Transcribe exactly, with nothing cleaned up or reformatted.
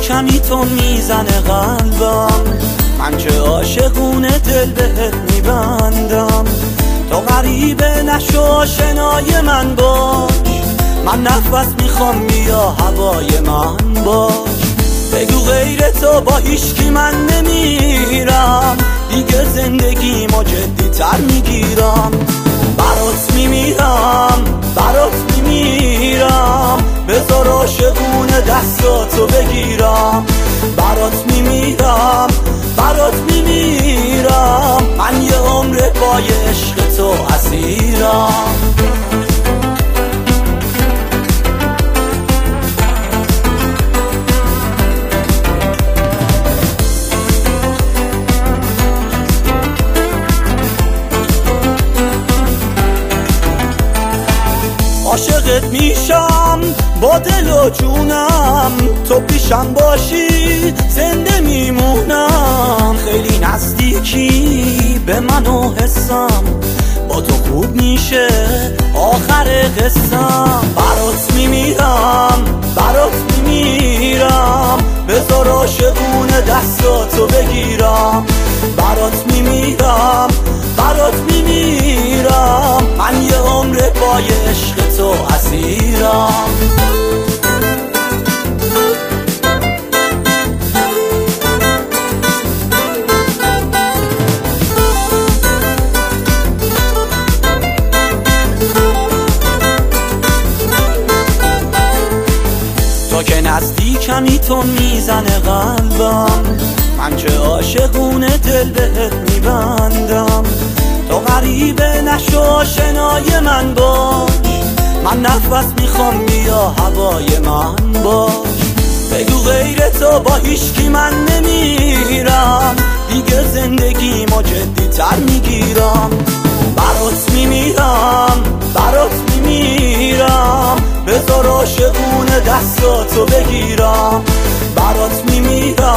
کمی تو میزنه قلبم، من که عاشقونه دل بهت میبندم. تو غریبه نشو آشنای من باش، من نفس میخوام بیا هوای من باش. بگو غیر تو با هیچکی من نمیرم، دیگه زندگیمو جدی تر میگیرم. برات میمیرم برات میمیرم، بذار عاشقونه دستاتو بگیرم. برات میمیرم برات میمیرم، من یه عمر پای عشق تو اسیرم. عاشقت میشم با دل و جونم، تو پیشم باشی زنده میمونم. خیلی نزدیکی به من و حسم، با تو خوب میشه آخر قصم. برات میمیرم برات میمیرم، بذار عاشقونه دستاتو بگیرم. برات میمیرم برات میمیرم، من یه عمر پای عشق تو اسیرم. تو که نزدیکمی تو میزنه قلبم، من که عاشقونه دل بهت میبندم. تو غریبه نشو آشنای من باش، من نفس میخوام بیا هوای من باش. بگو غیر تو با هیچکی من نمیرم، دیگه زندگیمو جدی تر میگیرم. برات میمیرم برات میمیرم، بذار عاشقونه دستاتو بگیرم. برات میمیرم